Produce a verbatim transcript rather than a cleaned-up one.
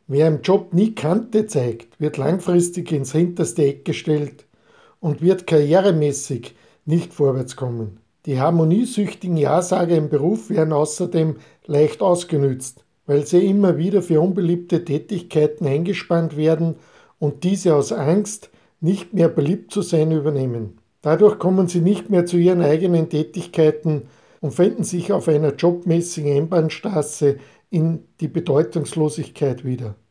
Wer im Job nie Kante zeigt, wird langfristig ins hinterste Eck gestellt und wird karrieremäßig nicht vorwärtskommen. Die harmoniesüchtigen Ja-Sager im Beruf werden außerdem leicht ausgenützt, weil sie immer wieder für unbeliebte Tätigkeiten eingespannt werden und diese aus Angst, nicht mehr beliebt zu sein, übernehmen. Dadurch kommen sie nicht mehr zu ihren eigenen Tätigkeiten und finden sich auf einer jobmäßigen Einbahnstraße in die Bedeutungslosigkeit wieder.